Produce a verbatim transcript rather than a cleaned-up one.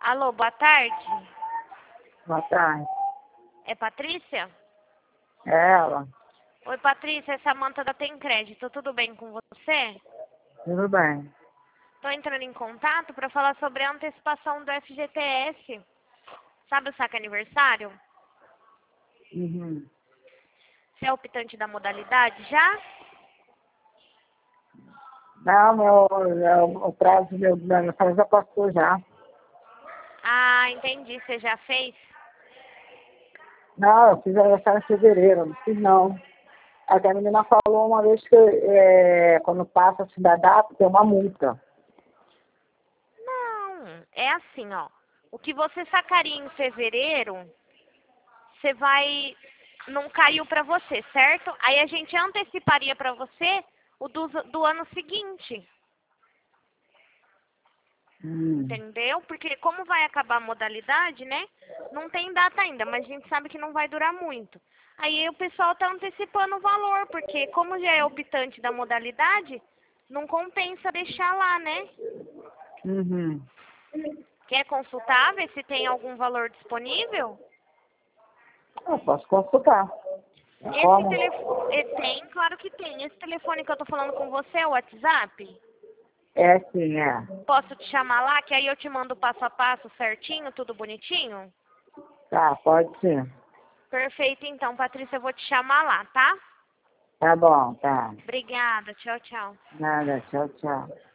Alô, boa tarde. Boa tarde. É Patrícia? É ela. Oi, Patrícia, é Samanta da Tem Crédito. Tudo bem com você? Tudo bem. Estou entrando em contato para falar sobre a antecipação do F G T S. Sabe o saque aniversário? Uhum. Você é optante da modalidade já? Não, meu, meu, o prazo do meu da minha família já passou já. Ah, entendi. Você já fez? Não, eu fiz aniversário em fevereiro, não fiz não. Até a menina falou uma vez que é, quando passa assim da data tem uma multa. Não. É assim, ó. O que você sacaria em fevereiro, você vai... Não caiu para você, certo? Aí a gente anteciparia para você o do, do ano seguinte. Hum. Entendeu? Porque como vai acabar a modalidade, né? Não tem data ainda, mas a gente sabe que não vai durar muito. Aí o pessoal tá antecipando o valor, porque como já é optante da modalidade, não compensa deixar lá, né? Uhum. Quer consultar, ver se tem algum valor disponível? Eu posso consultar. Esse Como? telefone... Tem, claro que tem. Esse telefone que eu tô falando com você é o WhatsApp? É sim, é. Posso te chamar lá, que aí eu te mando passo a passo certinho, tudo bonitinho? Tá, pode sim. Perfeito, então, Patrícia, eu vou te chamar lá, tá? Tá bom, tá. Obrigada, tchau, tchau. Nada, tchau, tchau.